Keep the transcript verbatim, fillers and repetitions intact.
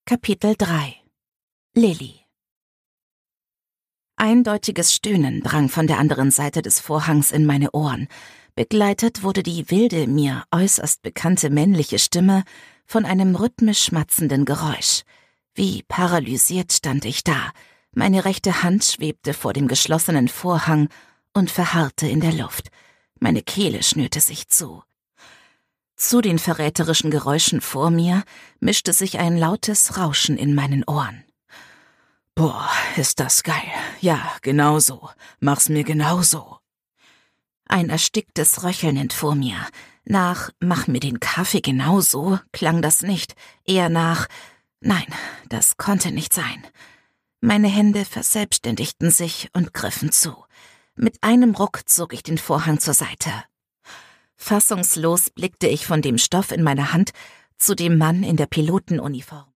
Kapitel drei. Lilly. Eindeutiges Stöhnen drang von der anderen Seite des Vorhangs in meine Ohren. Begleitet wurde die wilde, mir äußerst bekannte männliche Stimme von einem rhythmisch schmatzenden Geräusch. Wie paralysiert stand ich da. Meine rechte Hand schwebte vor dem geschlossenen Vorhang und verharrte in der Luft. Meine Kehle schnürte sich zu. Zu den verräterischen Geräuschen vor mir mischte sich ein lautes Rauschen in meinen Ohren. »Boah, ist das geil. Ja, genau so. Mach's mir genauso.« Ein ersticktes Röcheln entfuhr mir. Nach »Mach mir den Kaffee genauso« klang das nicht. Eher nach »Nein, das konnte nicht sein«. Meine Hände verselbstständigten sich und griffen zu. Mit einem Ruck zog ich den Vorhang zur Seite. Fassungslos blickte ich von dem Stoff in meiner Hand zu dem Mann in der Pilotenuniform.